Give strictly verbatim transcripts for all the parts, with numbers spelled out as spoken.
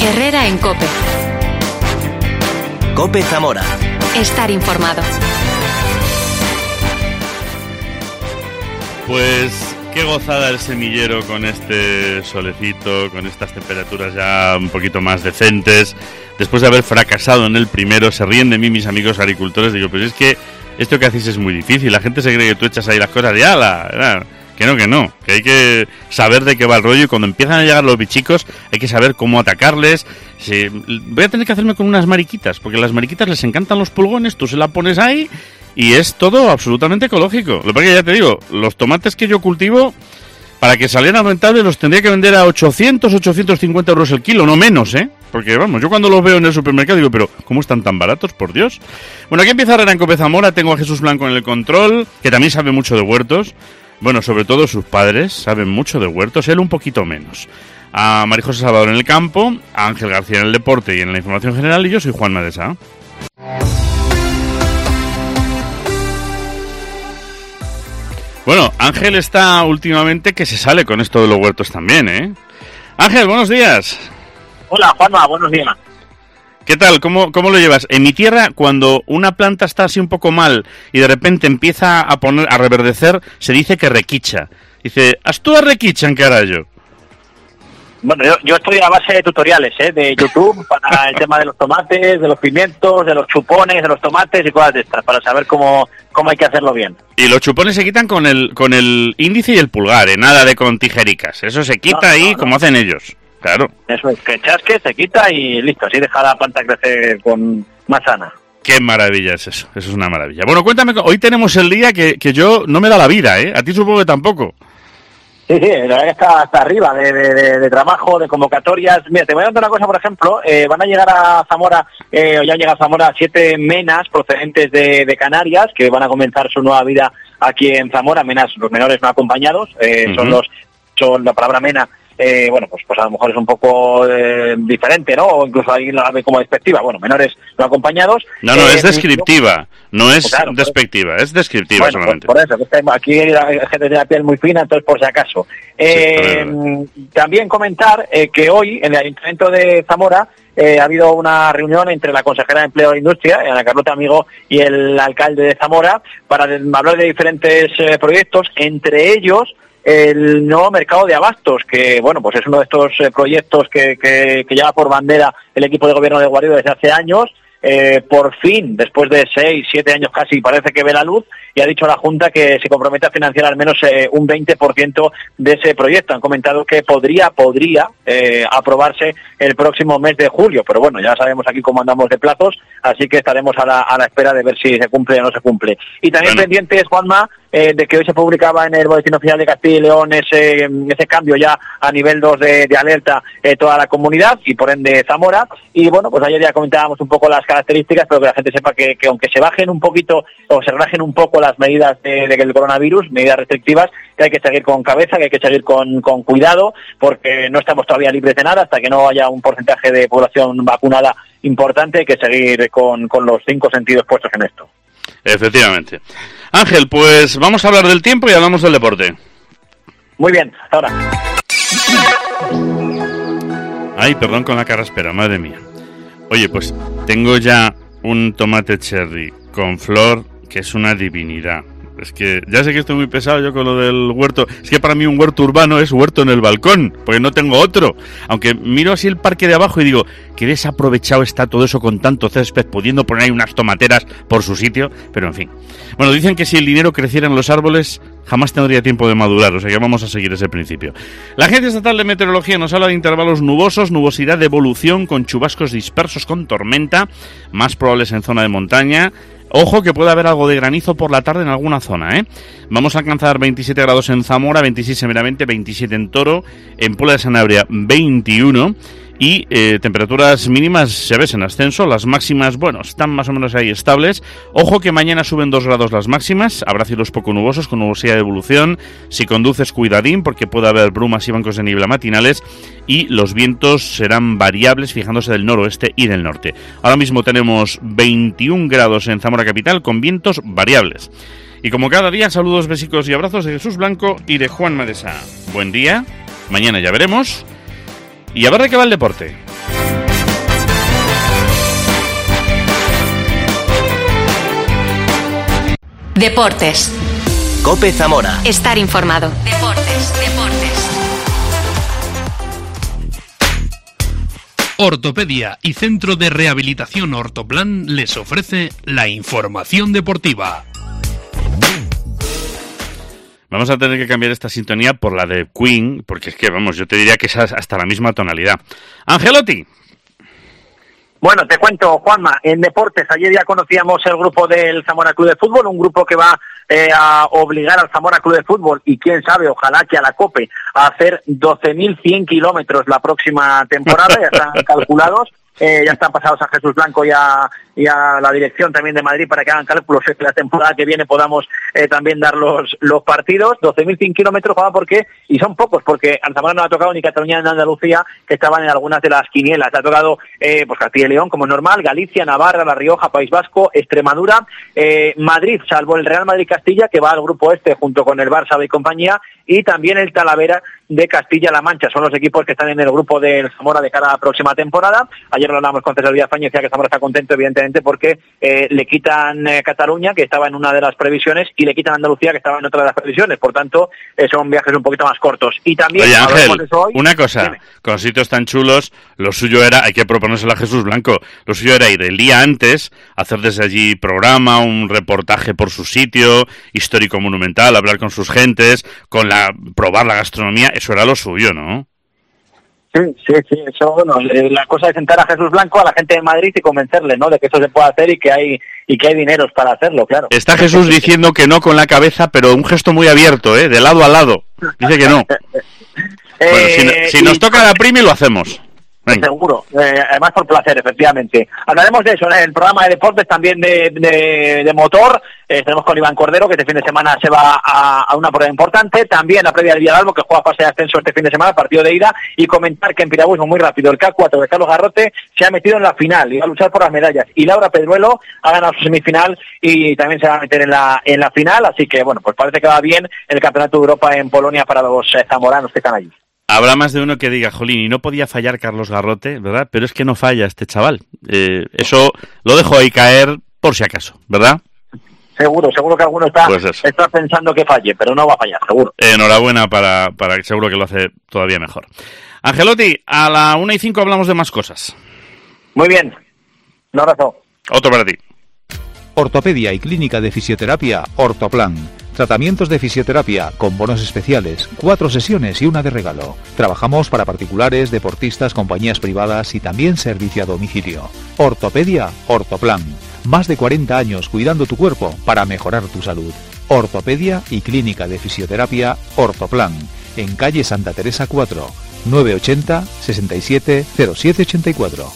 Herrera en COPE. COPE Zamora. Estar informado. Pues qué gozada el semillero con este solecito, con estas temperaturas ya un poquito más decentes. Después de haber fracasado en el primero, se ríen de mí mis amigos agricultores. Digo, pero es que esto que hacéis es muy difícil. La gente se cree que tú echas ahí las cosas de ala. Que no, que no. Que hay que saber de qué va el rollo. Y cuando empiezan a llegar los bichicos, hay que saber cómo atacarles. Sí, voy a tener que hacerme con unas mariquitas, porque a las mariquitas les encantan los pulgones. Tú se la pones ahí y es todo absolutamente ecológico. Lo que pasa es que ya te digo, los tomates que yo cultivo, para que salieran rentables, los tendría que vender a ochocientos, ochocientos cincuenta euros el kilo, no menos, ¿eh? Porque, vamos, yo cuando los veo en el supermercado digo, pero ¿cómo están tan baratos, por Dios? Bueno, aquí empieza Herrera en COPE Zamora. Tengo a Jesús Blanco en el control, que también sabe mucho de huertos. Bueno, sobre todo sus padres saben mucho de huertos, él un poquito menos. A María José Salvador en el campo, a Ángel García en el deporte y en la información general, y yo soy Juan Madesa. Bueno, Ángel está últimamente que se sale con esto de los huertos también, ¿eh? Ángel, buenos días. Hola, Juanma, buenos días. ¿Qué tal? ¿Cómo, cómo lo llevas? En mi tierra, cuando una planta está así un poco mal y de repente empieza a poner a reverdecer, se dice que requicha. Dice, ¿has tú a requicha en carajo? Bueno, yo, yo estoy a base de tutoriales, ¿eh? De YouTube para el tema de los tomates, de los pimientos, de los chupones, de los tomates y cosas de estas, para saber cómo, cómo hay que hacerlo bien. Y los chupones se quitan con el con el índice y el pulgar, ¿eh? Nada de con tijericas. Eso se quita no, ahí no, no. Como hacen ellos. Claro. Eso es, que chasque, se quita y listo, así deja la planta crecer con más sana. Qué maravilla es eso, eso es una maravilla. Bueno, cuéntame, hoy tenemos el día que, que yo no me da la vida, ¿eh? A ti supongo que tampoco. Sí, sí, la verdad que está hasta arriba de, de, de, de trabajo, de convocatorias. Mira, te voy a contar una cosa, por ejemplo, eh, van a llegar a Zamora, eh, o ya han llegado a Zamora siete menas procedentes de, de Canarias, que van a comenzar su nueva vida aquí en Zamora, menas, los menores no acompañados, eh, uh-huh. son los, son la palabra mena. Eh, bueno, pues, pues a lo mejor es un poco eh, diferente, ¿no? O incluso ahí la ve como despectiva. Bueno, menores no acompañados. No, no, eh, es descriptiva, no es claro, despectiva, es descriptiva bueno, solamente. Por, por eso, que aquí hay gente de la piel muy fina, entonces por si acaso. Eh, sí, también comentar eh, que hoy en el Ayuntamiento de Zamora eh, ha habido una reunión entre la consejera de Empleo e Industria, Ana Carlota Amigo, y el alcalde de Zamora para hablar de diferentes eh, proyectos, entre ellos el nuevo mercado de abastos, que bueno, pues es uno de estos eh, proyectos que, que, que lleva por bandera el equipo de gobierno de Guarido desde hace años. Eh, por fin, después de seis, siete años casi, parece que ve la luz, y ha dicho la Junta que se compromete a financiar al menos eh, un veinte por ciento de ese proyecto. Han comentado que podría, podría eh, aprobarse el próximo mes de julio, pero bueno, ya sabemos aquí cómo andamos de plazos, así que estaremos a la, a la espera de ver si se cumple o no se cumple. Y también bueno. pendientes, Juanma, eh, de que hoy se publicaba en el Boletín Oficial de Castilla y León ese, ese cambio ya a nivel dos de, de alerta eh, toda la comunidad y por ende Zamora. Y bueno, pues ayer ya comentábamos un poco las características, pero que la gente sepa que, que aunque se bajen un poquito o se relajen un poco las medidas de, de del coronavirus, medidas restrictivas, que hay que seguir con cabeza, que hay que seguir con, con cuidado, porque no estamos todavía libres de nada hasta que no haya un porcentaje de población vacunada importante. Hay que seguir con, con los cinco sentidos puestos en esto. Efectivamente. Ángel, pues vamos a hablar del tiempo y hablamos del deporte. Muy bien, hasta ahora. Ay, perdón con la carraspera, madre mía. Oye, pues tengo ya un tomate cherry con flor que es una divinidad. Es que ya sé que estoy muy pesado yo con lo del huerto. Es que para mí un huerto urbano es huerto en el balcón, porque no tengo otro. Aunque miro así el parque de abajo y digo, qué desaprovechado está todo eso con tanto césped, pudiendo poner ahí unas tomateras por su sitio. Pero en fin. Bueno, dicen que si el dinero creciera en los árboles, jamás tendría tiempo de madurar. O sea que vamos a seguir ese principio. La Agencia Estatal de Meteorología nos habla de intervalos nubosos, nubosidad de evolución con chubascos dispersos con tormenta, más probables en zona de montaña. Ojo que puede haber algo de granizo por la tarde en alguna zona, ¿eh? Vamos a alcanzar veintisiete grados en Zamora, veintiséis en Meramente, veintisiete en Toro, en Puebla de Sanabria veintiuno y eh, temperaturas mínimas se ves en ascenso, las máximas, bueno, están más o menos ahí estables. Ojo que mañana suben dos grados las máximas, habrá cielos poco nubosos con nubosidad de evolución, si conduces cuidadín porque puede haber brumas y bancos de niebla matinales y los vientos serán variables fijándose del noroeste y del norte. Ahora mismo tenemos veintiún grados en Zamora capital con vientos variables. Y como cada día, saludos, besicos y abrazos de Jesús Blanco y de Juan Madesa. Buen día, mañana ya veremos. Y a ver de qué va el deporte. Deportes. COPE Zamora. Estar informado. Deportes, deportes. Ortopedia y Centro de Rehabilitación Ortoplan les ofrece la información deportiva. Vamos a tener que cambiar esta sintonía por la de Queen, porque es que, vamos, yo te diría que es hasta la misma tonalidad. Angelotti. Bueno, te cuento, Juanma, en deportes, ayer ya conocíamos el grupo del Zamora Club de Fútbol, un grupo que va eh, a obligar al Zamora Club de Fútbol, y quién sabe, ojalá que a la COPE, a hacer doce mil cien kilómetros la próxima temporada, ya están calculados. Eh, ya están pasados a Jesús Blanco y a, y a la dirección también de Madrid para que hagan cálculos que la temporada que viene podamos eh, también dar los, los partidos. doce mil cien kilómetros, Juan, ¿por qué? Y son pocos, porque al Zamora no ha tocado ni Cataluña ni Andalucía, que estaban en algunas de las quinielas. Ha tocado eh, pues Castilla y León, como es normal, Galicia, Navarra, La Rioja, País Vasco, Extremadura, eh, Madrid, salvo el Real Madrid-Castilla, que va al grupo este junto con el Barça y compañía, y también el Talavera de Castilla-La Mancha. Son los equipos que están en el grupo del Zamora de cara a la próxima temporada. Ayer lo hablamos con César Díaz Fañez, decía que Zamora está contento, evidentemente, porque eh, le quitan eh, Cataluña, que estaba en una de las previsiones, y le quitan Andalucía, que estaba en otra de las previsiones. Por tanto, eh, son viajes un poquito más cortos. Y también, oye, Ángel, de eso hoy, una cosa, dime. Con sitios tan chulos, lo suyo era, hay que proponérselo a Jesús Blanco, lo suyo era ir el día antes, hacer desde allí programa, un reportaje por su sitio, histórico monumental, hablar con sus gentes, con la probar la gastronomía, eso era lo suyo, ¿no? Sí, sí, sí, eso, bueno, la cosa es sentar a Jesús Blanco, a la gente de Madrid, y convencerle, ¿no?, de que eso se puede hacer y que hay y que hay dineros para hacerlo, claro. Está Jesús diciendo que no con la cabeza, pero un gesto muy abierto, ¿eh?, de lado a lado. Dice que no. eh, bueno, si, si nos toca la primi, lo hacemos. Venga. Seguro, eh, además por placer, efectivamente. Hablaremos de eso en el programa de deportes, también de, de, de motor. Eh, tenemos con Iván Cordero, que este fin de semana se va a, a una prueba importante. También la previa del Villalbo, que juega fase de ascenso este fin de semana, partido de ida. Y comentar que en piragüismo, muy rápido, el K cuatro de Carlos Garrote se ha metido en la final y va a luchar por las medallas. Y Laura Pedruelo ha ganado su semifinal y también se va a meter en la en la final. Así que, bueno, pues parece que va bien el Campeonato de Europa en Polonia para los eh, zamoranos que están allí. Habrá más de uno que diga, jolín, y no podía fallar Carlos Garrote, ¿verdad? Pero es que no falla este chaval. Eh, eso lo dejo ahí caer por si acaso, ¿verdad? Seguro, seguro que alguno está, pues está pensando que falle, pero no va a fallar, seguro. Enhorabuena para, para seguro que lo hace todavía mejor. Angelotti, a la una y cinco hablamos de más cosas. Muy bien. Un abrazo. Otro para ti. Ortopedia y Clínica de Fisioterapia Ortoplan. Tratamientos de fisioterapia con bonos especiales, cuatro sesiones y una de regalo. Trabajamos para particulares, deportistas, compañías privadas y también servicio a domicilio. Ortopedia Ortoplan. Más de cuarenta años cuidando tu cuerpo para mejorar tu salud. Ortopedia y Clínica de Fisioterapia Ortoplan. En calle Santa Teresa cuatro, nueve ochenta, sesenta y siete, cero siete ochenta y cuatro.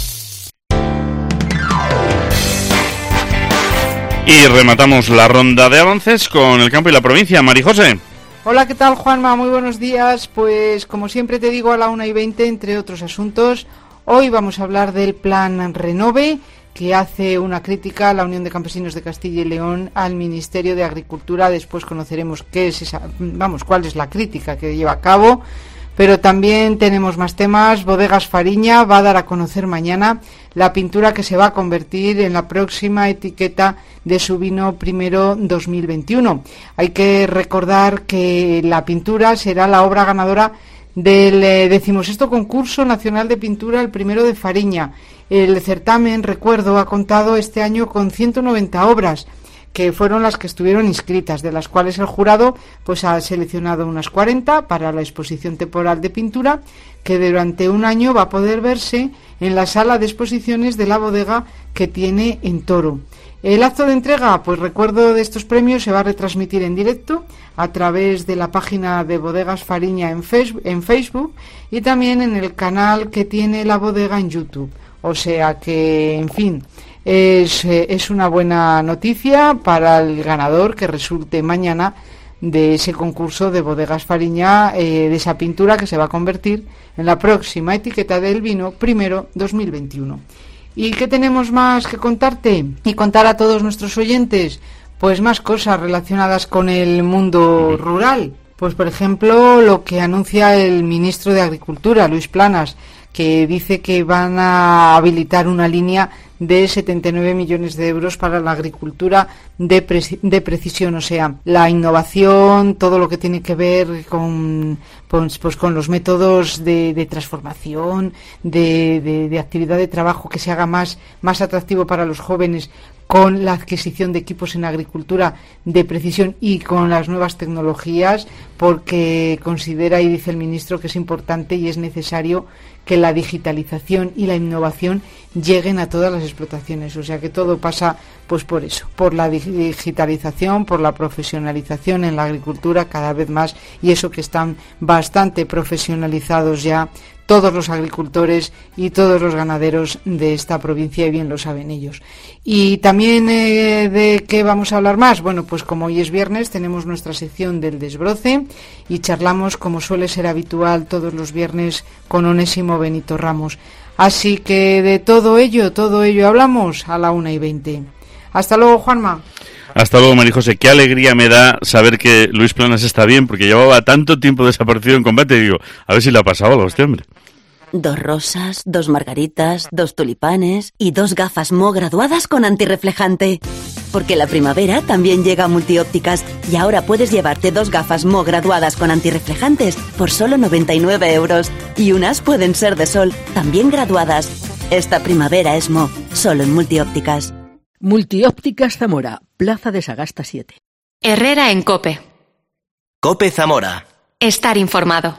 Y rematamos la ronda de avances con el campo y la provincia. Marijose. Hola, ¿qué tal, Juanma? Muy buenos días. Pues como siempre te digo, a la una y veinte, entre otros asuntos, hoy vamos a hablar del plan Renove, que hace una crítica a la Unión de Campesinos de Castilla y León al Ministerio de Agricultura. Después conoceremos qué es esa, vamos, cuál es la crítica que lleva a cabo. Pero también tenemos más temas. Bodegas Fariña va a dar a conocer mañana la pintura que se va a convertir en la próxima etiqueta de su vino primero dos mil veintiuno. Hay que recordar que la pintura será la obra ganadora del eh, decimosexto concurso nacional de pintura, el primero de Fariña. El certamen, recuerdo, ha contado este año con ciento noventa obras, que fueron las que estuvieron inscritas, de las cuales el jurado pues ha seleccionado unas cuarenta para la exposición temporal de pintura, que durante un año va a poder verse en la sala de exposiciones de la bodega que tiene en Toro. El acto de entrega, pues recuerdo de estos premios, se va a retransmitir en directo a través de la página de Bodegas Fariña en Facebook, en Facebook y también en el canal que tiene la bodega en YouTube. O sea que, en fin, es, es una buena noticia para el ganador que resulte mañana de ese concurso de Bodegas Fariña, eh, de esa pintura que se va a convertir en la próxima etiqueta del vino primero dos mil veintiuno. ¿Y qué tenemos más que contarte y contar a todos nuestros oyentes? Pues más cosas relacionadas con el mundo rural. Pues, por ejemplo, lo que anuncia el ministro de Agricultura, Luis Planas, que dice que van a habilitar una línea de setenta y nueve millones de euros para la agricultura de, pre- de precisión, o sea, la innovación, todo lo que tiene que ver con pues, pues con los métodos de, de transformación, de, de, de actividad de trabajo que se haga más, más atractivo para los jóvenes, con la adquisición de equipos en agricultura de precisión y con las nuevas tecnologías, porque considera, y dice el ministro, que es importante y es necesario que la digitalización y la innovación lleguen a todas las explotaciones. O sea que todo pasa pues por eso, por la digitalización, por la profesionalización en la agricultura cada vez más, y eso que están bastante profesionalizados ya todos los agricultores y todos los ganaderos de esta provincia, y bien lo saben ellos. Y también, eh, ¿de qué vamos a hablar más? Bueno, pues como hoy es viernes, tenemos nuestra sección del desbroce y charlamos, como suele ser habitual todos los viernes, con Onésimo Benito Ramos. Así que de todo ello, todo ello hablamos a la una y veinte. Hasta luego, Juanma. Hasta luego, María José. Qué alegría me da saber que Luis Planas está bien, porque llevaba tanto tiempo desaparecido en combate, y digo, a ver si le ha pasado algo a este hombre. Dos rosas, dos margaritas, dos tulipanes y dos gafas Mo graduadas con antirreflejante. Porque la primavera también llega a Multiópticas, y ahora puedes llevarte dos gafas Mo graduadas con antirreflejantes por solo noventa y nueve euros. Y unas pueden ser de sol, también graduadas. Esta primavera es Mo, solo en Multiópticas. Multiópticas Zamora, Plaza de Sagasta siete. Herrera en COPE. COPE Zamora. Estar informado.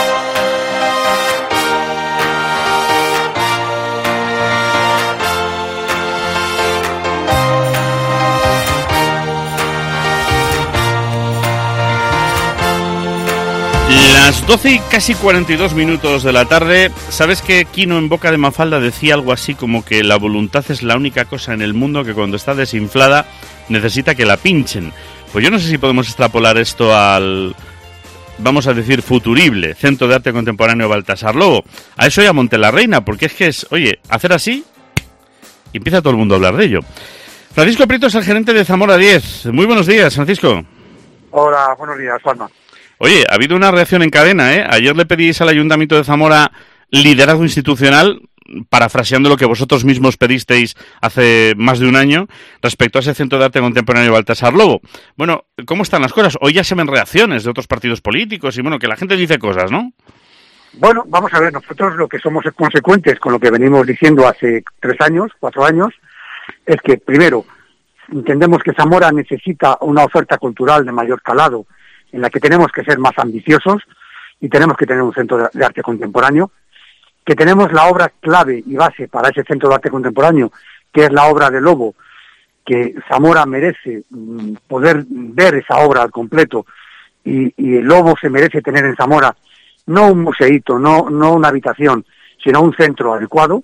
Las doce y casi cuarenta y dos minutos de la tarde. ¿Sabes que Quino en boca de Mafalda decía algo así como que la voluntad es la única cosa en el mundo que cuando está desinflada necesita que la pinchen? Pues yo no sé si podemos extrapolar esto al, vamos a decir, futurible Centro de Arte Contemporáneo Baltasar Lobo. A eso y a Montelarreina, porque es que es, oye, hacer así y empieza todo el mundo a hablar de ello. Francisco Prieto es el gerente de Zamora diez. Muy buenos días, Francisco. Hola, buenos días, Juanma. Oye, ha habido una reacción en cadena, ¿eh? Ayer le pedís al Ayuntamiento de Zamora liderazgo institucional, parafraseando lo que vosotros mismos pedisteis hace más de un año respecto a ese Centro de Arte Contemporáneo Baltasar Lobo. Bueno, ¿cómo están las cosas? Hoy ya se ven reacciones de otros partidos políticos y, bueno, que la gente dice cosas, ¿no? Bueno, vamos a ver, nosotros lo que somos consecuentes con lo que venimos diciendo hace tres años, cuatro años, es que, primero, entendemos que Zamora necesita una oferta cultural de mayor calado, en la que tenemos que ser más ambiciosos y tenemos que tener un centro de arte contemporáneo, que tenemos la obra clave y base para ese centro de arte contemporáneo, que es la obra de Lobo, que Zamora merece mm, poder ver esa obra al completo, y, y el Lobo se merece tener en Zamora no un museíto, no, no una habitación, sino un centro adecuado.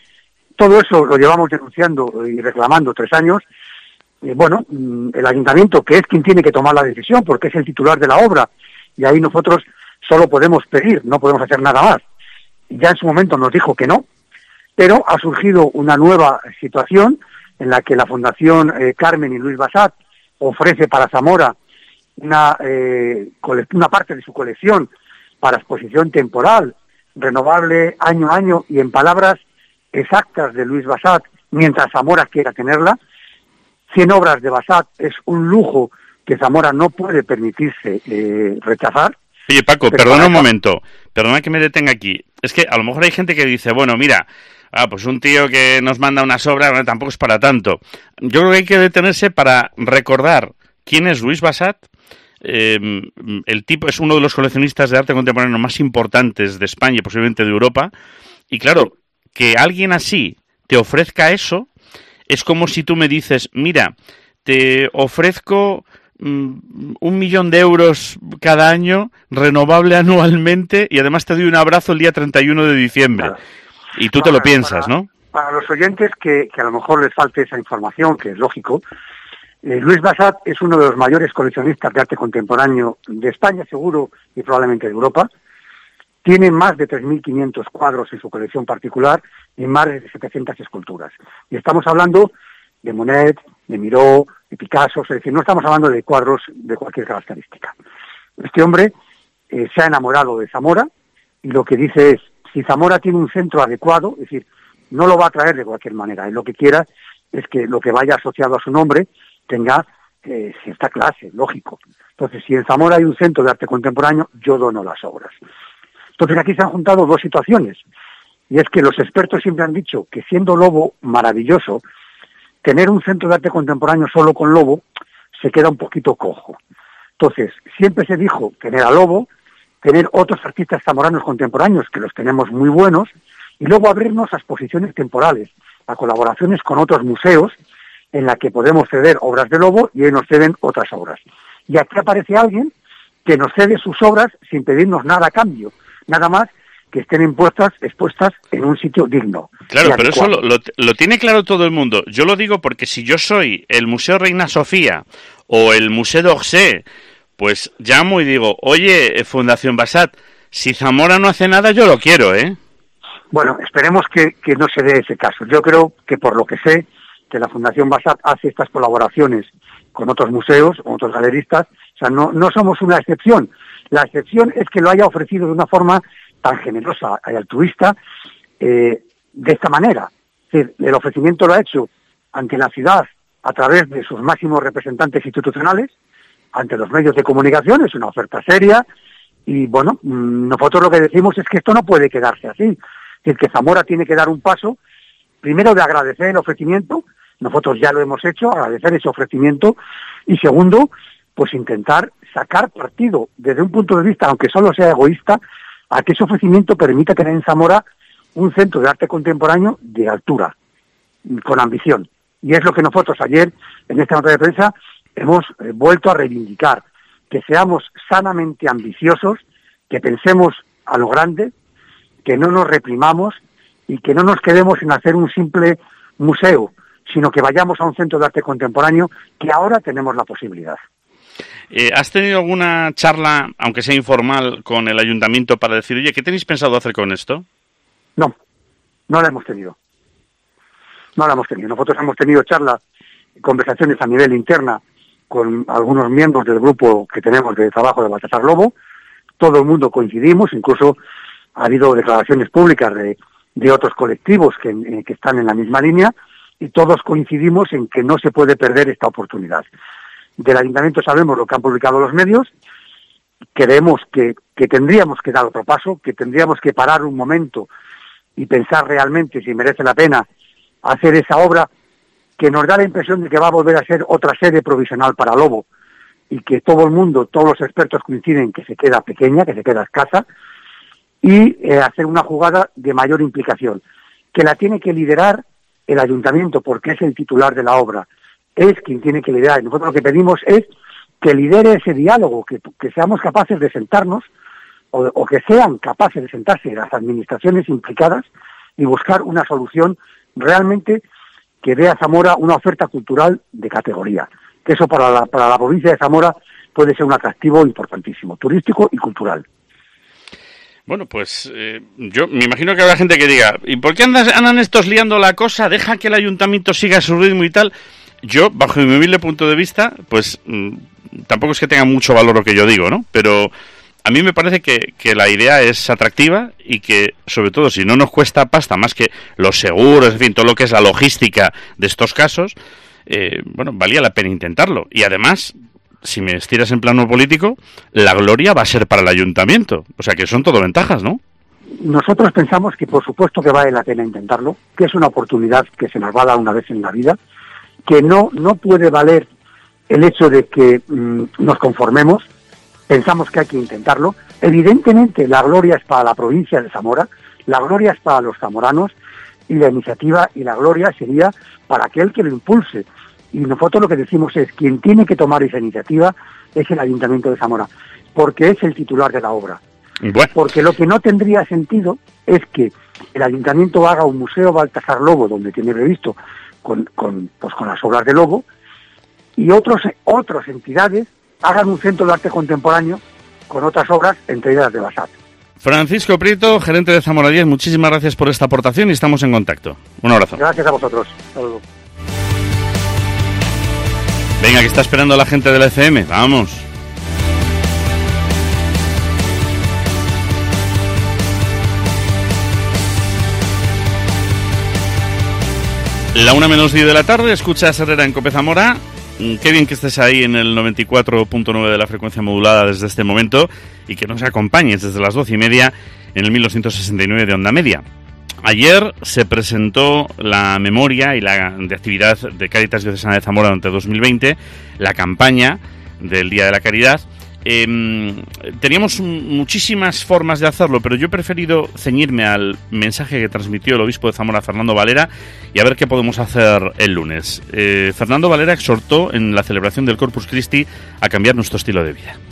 Todo eso lo llevamos denunciando y reclamando tres años. Eh, bueno, el ayuntamiento, que es quien tiene que tomar la decisión, porque es el titular de la obra, y ahí nosotros solo podemos pedir, no podemos hacer nada más. Ya en su momento nos dijo que no, pero ha surgido una nueva situación en la que la Fundación eh, Carmen y Luis Bassat ofrece para Zamora una, eh, una parte de su colección para exposición temporal, renovable año a año, y en palabras exactas de Luis Bassat, mientras Zamora quiera tenerla. cien obras de Bassat es un lujo que Zamora no puede permitirse eh, rechazar. Oye, Paco, perdona un momento, perdona que me detenga aquí. Es que a lo mejor hay gente que dice, bueno, mira, ah, pues un tío que nos manda unas obras, bueno, tampoco es para tanto. Yo creo que hay que detenerse para recordar quién es Luis Bassat. Eh, el tipo es uno de los coleccionistas de arte contemporáneo más importantes de España y posiblemente de Europa. Y claro, que alguien así te ofrezca eso, es como si tú me dices, mira, te ofrezco mm, un millón de euros cada año, renovable anualmente, y además te doy un abrazo el día treinta y uno de diciembre. Claro. Y tú te lo piensas, para, ¿no? Para los oyentes que, que a lo mejor les falte esa información, que es lógico, eh, Luis Bassat es uno de los mayores coleccionistas de arte contemporáneo de España, seguro, y probablemente de Europa. Tiene más de tres mil quinientos cuadros en su colección particular y más de setecientas esculturas. Y estamos hablando de Monet, de Miró, de Picasso, es decir, no estamos hablando de cuadros de cualquier característica. Este hombre eh, se ha enamorado de Zamora y lo que dice es, si Zamora tiene un centro adecuado, es decir, no lo va a traer de cualquier manera, él lo que quiera es que lo que vaya asociado a su nombre tenga eh, cierta clase, lógico. Entonces, si en Zamora hay un centro de arte contemporáneo, yo dono las obras. Entonces, aquí se han juntado dos situaciones, y es que los expertos siempre han dicho que siendo Lobo maravilloso, tener un centro de arte contemporáneo solo con Lobo se queda un poquito cojo. Entonces, siempre se dijo tener a Lobo, tener otros artistas zamoranos contemporáneos, que los tenemos muy buenos, y luego abrirnos a exposiciones temporales, a colaboraciones con otros museos, en la que podemos ceder obras de Lobo y ellos nos ceden otras obras. Y aquí aparece alguien que nos cede sus obras sin pedirnos nada a cambio, nada más que estén impuestas, expuestas en un sitio digno. Claro, pero eso lo, lo, lo tiene claro todo el mundo. Yo lo digo porque si yo soy el Museo Reina Sofía o el Museo d'Orsay, pues llamo y digo, oye, Fundación Basat, si Zamora no hace nada, yo lo quiero, ¿eh? Bueno, esperemos que, que no se dé ese caso. Yo creo que por lo que sé, que la Fundación Basat hace estas colaboraciones con otros museos, con otros galeristas, o sea, no, no somos una excepción. La excepción es que lo haya ofrecido de una forma tan generosa y altruista, eh, de esta manera. Es decir, el ofrecimiento lo ha hecho ante la ciudad a través de sus máximos representantes institucionales, ante los medios de comunicación, es una oferta seria, y bueno, nosotros lo que decimos es que esto no puede quedarse así. Es decir, que Zamora tiene que dar un paso, primero de agradecer el ofrecimiento, nosotros ya lo hemos hecho, agradecer ese ofrecimiento, y segundo, pues intentar sacar partido desde un punto de vista, aunque solo sea egoísta, a que ese ofrecimiento permita tener en Zamora un centro de arte contemporáneo de altura, con ambición. Y es lo que nosotros ayer, en esta nota de prensa, hemos eh, vuelto a reivindicar, que seamos sanamente ambiciosos, que pensemos a lo grande, que no nos reprimamos y que no nos quedemos en hacer un simple museo, sino que vayamos a un centro de arte contemporáneo que ahora tenemos la posibilidad. Eh, ¿Has tenido alguna charla, aunque sea informal, con el ayuntamiento para decir, oye, ¿qué tenéis pensado hacer con esto? No, no la hemos tenido. No la hemos tenido. Nosotros hemos tenido charlas, conversaciones a nivel interna con algunos miembros del grupo que tenemos de trabajo de Baltasar Lobo. Todo el mundo coincidimos, incluso ha habido declaraciones públicas de, de otros colectivos que, eh, que están en la misma línea, y todos coincidimos en que no se puede perder esta oportunidad. Del ayuntamiento sabemos lo que han publicado los medios, creemos que, que tendríamos que dar otro paso, que tendríamos que parar un momento y pensar realmente si merece la pena hacer esa obra que nos da la impresión de que va a volver a ser otra sede provisional para Lobo, y que todo el mundo, todos los expertos coinciden que se queda pequeña, que se queda escasa, y eh, hacer una jugada de mayor implicación, que la tiene que liderar el ayuntamiento porque es el titular de la obra, es quien tiene que liderar. Y nosotros lo que pedimos es que lidere ese diálogo, que, que seamos capaces de sentarnos, o, o que sean capaces de sentarse las administraciones implicadas y buscar una solución realmente que dé a Zamora una oferta cultural de categoría. Que eso para la, para la provincia de Zamora puede ser un atractivo importantísimo, turístico y cultural. Bueno, pues eh, yo me imagino que habrá gente que diga, ¿y por qué andas, andan estos liando la cosa? Deja que el ayuntamiento siga su ritmo y tal. Yo, bajo mi humilde punto de vista, pues mmm, tampoco es que tenga mucho valor lo que yo digo, ¿no? Pero a mí me parece que, que la idea es atractiva y que, sobre todo, si no nos cuesta pasta más que los seguros, en fin, todo lo que es la logística de estos casos, eh, bueno, valía la pena intentarlo. Y además, si me estiras en plano político, la gloria va a ser para el ayuntamiento. O sea que son todo ventajas, ¿no? Nosotros pensamos que por supuesto que vale la pena intentarlo, que es una oportunidad que se nos va a dar una vez en la vida, que no, no puede valer el hecho de que mmm, nos conformemos, pensamos que hay que intentarlo. Evidentemente la gloria es para la provincia de Zamora, la gloria es para los zamoranos, y la iniciativa y la gloria sería para aquel que lo impulse. Y nosotros lo que decimos es, quien tiene que tomar esa iniciativa es el Ayuntamiento de Zamora, porque es el titular de la obra. Bueno. Porque lo que no tendría sentido es que el Ayuntamiento haga un museo Baltasar Lobo, donde tiene previsto con, con, pues con las obras de Lobo, y otros otras entidades hagan un centro de arte contemporáneo con otras obras, entre ellas de Basat. Francisco Prieto, gerente de Zamora diez, muchísimas gracias por esta aportación y estamos en contacto. Un abrazo. Gracias a vosotros. Saludos. Venga, que está esperando la gente de la F M. Vamos. La una menos diez de la tarde, escuchas Herrera en Cope Zamora. Qué bien que estés ahí en el noventa y cuatro punto nueve de la frecuencia modulada desde este momento y que nos acompañes desde las doce y media en el mil doscientos sesenta y nueve de Onda Media. Ayer se presentó la memoria y la de actividad de Cáritas Diocesana de Zamora durante dos mil veinte, la campaña del Día de la Caridad. Eh, teníamos muchísimas formas de hacerlo, pero yo he preferido ceñirme al mensaje que transmitió el obispo de Zamora, Fernando Valera, y a ver qué podemos hacer el lunes. Eh, Fernando Valera exhortó en la celebración del Corpus Christi a cambiar nuestro estilo de vida.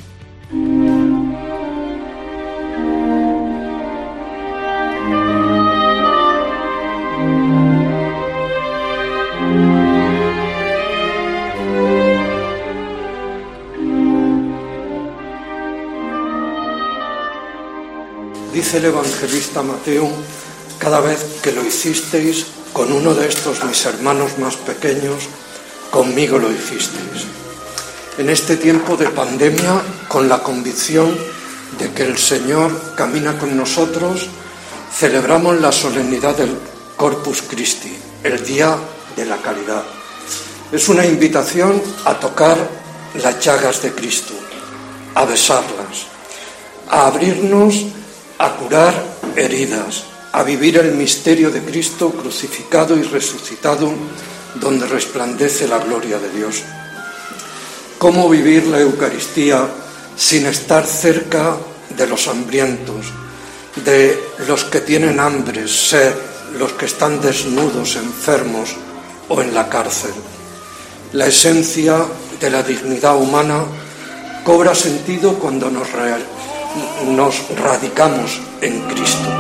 Dice el evangelista Mateo: cada vez que lo hicisteis con uno de estos mis hermanos más pequeños, conmigo lo hicisteis. En este tiempo de pandemia, con la convicción de que el Señor camina con nosotros, celebramos la solemnidad del Corpus Christi, el Día de la Caridad. Es una invitación a tocar las llagas de Cristo, a besarlas, a abrirnos, a curar heridas, a vivir el misterio de Cristo crucificado y resucitado, donde resplandece la gloria de Dios. ¿Cómo vivir la Eucaristía sin estar cerca de los hambrientos, de los que tienen hambre, sed, los que están desnudos, enfermos o en la cárcel? La esencia de la dignidad humana cobra sentido cuando nos realizamos nos radicamos en Cristo.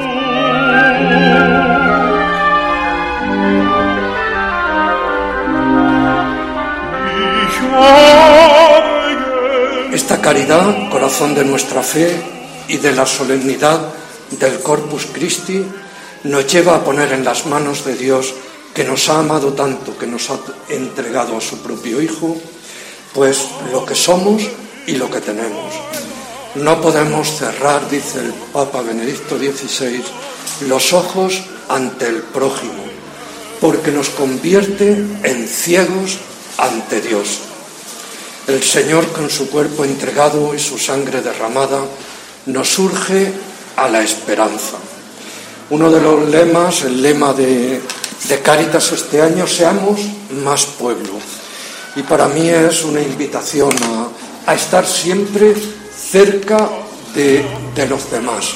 Esta caridad, corazón de nuestra fe y de la solemnidad del Corpus Christi, nos lleva a poner en las manos de Dios, que nos ha amado tanto, que nos ha entregado a su propio Hijo, pues lo que somos y lo que tenemos. No podemos cerrar, dice el Papa Benedicto dieciséis, los ojos ante el prójimo, porque nos convierte en ciegos ante Dios. El Señor, con su cuerpo entregado y su sangre derramada, nos urge a la esperanza. Uno de los lemas, el lema de, de Cáritas este año, seamos más pueblo. Y para mí es una invitación a, a estar siempre cerca de, de los demás.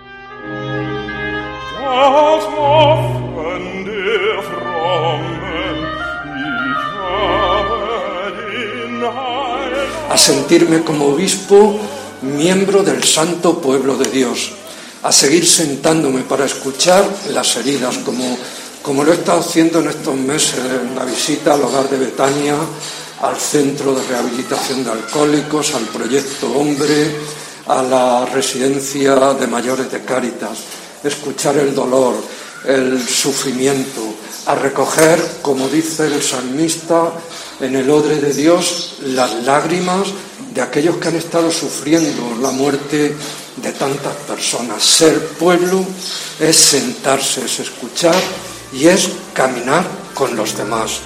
A sentirme como obispo, miembro del santo pueblo de Dios, a seguir sentándome para escuchar las heridas, como, como lo he estado haciendo en estos meses, en la visita al hogar de Betania, al Centro de Rehabilitación de Alcohólicos, al Proyecto Hombre, a la Residencia de Mayores de Cáritas, escuchar el dolor, el sufrimiento, a recoger, como dice el salmista, en el odre de Dios, las lágrimas de aquellos que han estado sufriendo la muerte de tantas personas. Ser pueblo es sentarse, es escuchar y es caminar con los demás.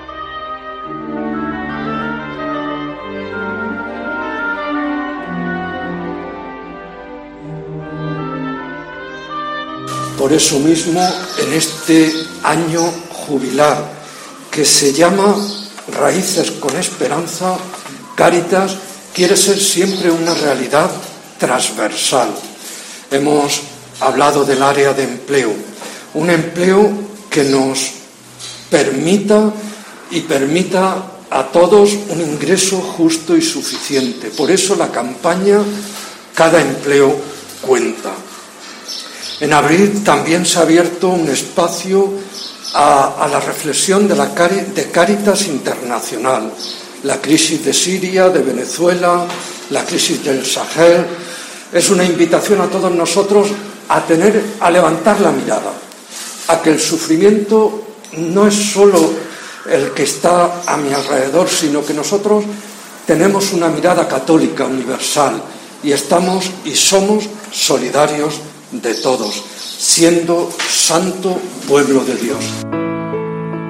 Por eso mismo, en este año jubilar, que se llama Raíces con Esperanza, Cáritas quiere ser siempre una realidad transversal. Hemos hablado del área de empleo, un empleo que nos permita y permita a todos un ingreso justo y suficiente. Por eso la campaña Cada empleo cuenta. En abril también se ha abierto un espacio a, a la reflexión de, la cari, de Cáritas Internacional. La crisis de Siria, de Venezuela, la crisis del Sahel. Es una invitación a todos nosotros a tener, a levantar la mirada, a que el sufrimiento no es solo el que está a mi alrededor, sino que nosotros tenemos una mirada católica universal y estamos y somos solidarios de todos, siendo santo pueblo de Dios.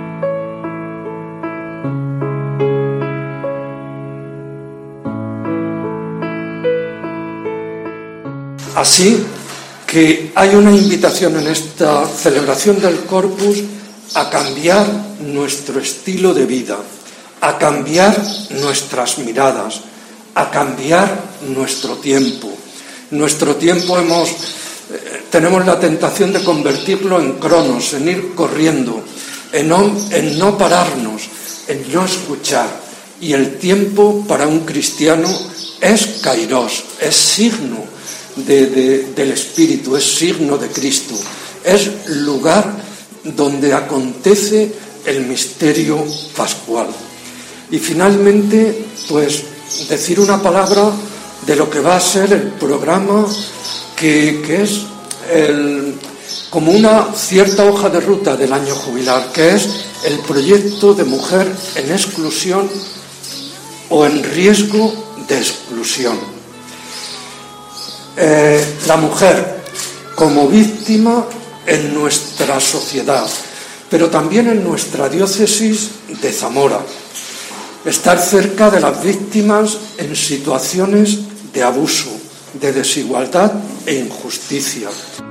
Así que hay una invitación en esta celebración del Corpus a cambiar nuestro estilo de vida, a cambiar nuestras miradas, a cambiar nuestro tiempo. Nuestro tiempo hemos, eh, tenemos la tentación de convertirlo en cronos, en ir corriendo, en no, en no pararnos, en no escuchar. Y el tiempo para un cristiano es kairos, es signo de, de, del Espíritu, es signo de Cristo, es lugar donde acontece el misterio pascual. Y finalmente, pues, decir una palabra de lo que va a ser el programa que, que es el, como una cierta hoja de ruta del año jubilar, que es el proyecto de mujer en exclusión o en riesgo de exclusión. Eh, la mujer como víctima en nuestra sociedad, pero también en nuestra diócesis de Zamora. Estar cerca de las víctimas en situaciones de abuso, de desigualdad e injusticia.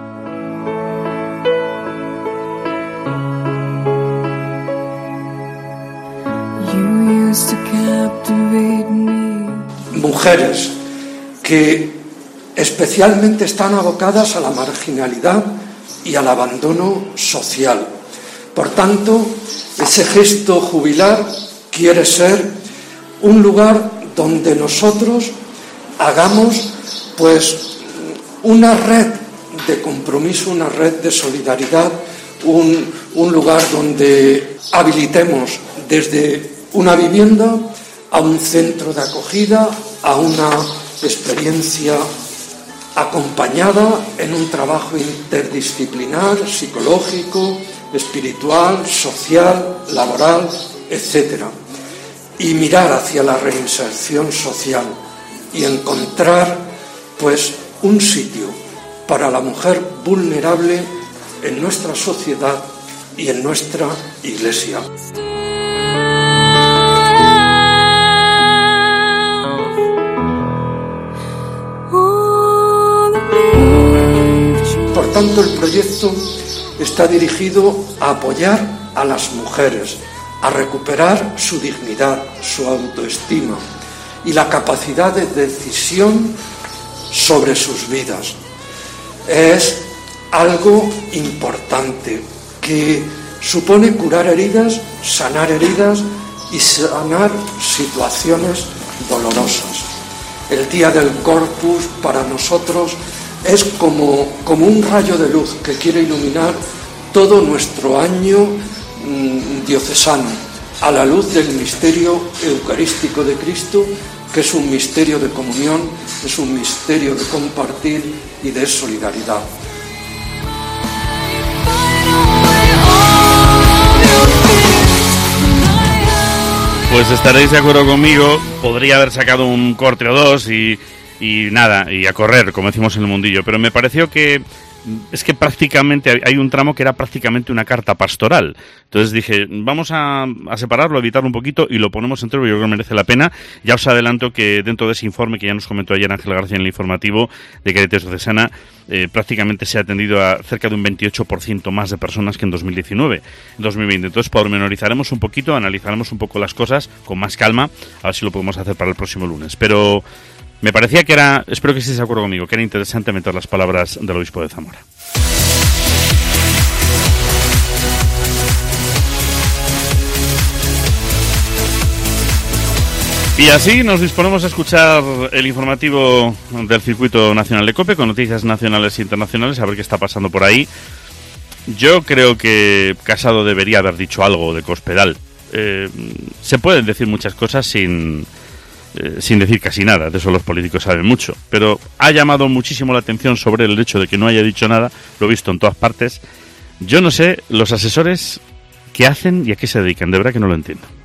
Mujeres que especialmente están abocadas a la marginalidad y al abandono social. Por tanto, ese gesto jubilar quiere ser un lugar donde nosotros hagamos pues una red de compromiso, una red de solidaridad, un, un lugar donde habilitemos desde una vivienda a un centro de acogida, a una experiencia acompañada en un trabajo interdisciplinar, psicológico, espiritual, social, laboral, etcétera. Y mirar hacia la reinserción social y encontrar, pues, un sitio para la mujer vulnerable en nuestra sociedad y en nuestra Iglesia. Por tanto, el proyecto está dirigido a apoyar a las mujeres, a recuperar su dignidad, su autoestima y la capacidad de decisión sobre sus vidas. Es algo importante que supone curar heridas, sanar heridas y sanar situaciones dolorosas. El día del Corpus para nosotros es como, como un rayo de luz que quiere iluminar todo nuestro año mmm, diocesano, a la luz del misterio eucarístico de Cristo, que es un misterio de comunión, es un misterio de compartir y de solidaridad. Pues estaréis de acuerdo conmigo, podría haber sacado un corte o dos y... y nada, y a correr, como decimos en el mundillo, pero me pareció que es que prácticamente hay un tramo que era prácticamente una carta pastoral. Entonces dije, vamos a, a separarlo, a evitarlo un poquito y lo ponemos entero, yo creo que merece la pena. Ya os adelanto que dentro de ese informe que ya nos comentó ayer Ángel García en el informativo de Cáritas Diocesana, eh, prácticamente se ha atendido a cerca de un veintiocho por ciento más de personas que en dos mil diecinueve, en dos mil veinte. Entonces pormenorizaremos un poquito, analizaremos un poco las cosas con más calma, a ver si lo podemos hacer para el próximo lunes. Pero me parecía que era, espero que estéis de acuerdo conmigo, que era interesante meter las palabras del obispo de Zamora. Y así nos disponemos a escuchar el informativo del Circuito Nacional de COPE con noticias nacionales e internacionales, a ver qué está pasando por ahí. Yo creo que Casado debería haber dicho algo de Cospedal. Eh, se pueden decir muchas cosas sin... Eh, sin decir casi nada, de eso los políticos saben mucho, pero ha llamado muchísimo la atención sobre el hecho de que no haya dicho nada, lo he visto en todas partes. Yo no sé los asesores qué hacen y a qué se dedican, de verdad que no lo entiendo.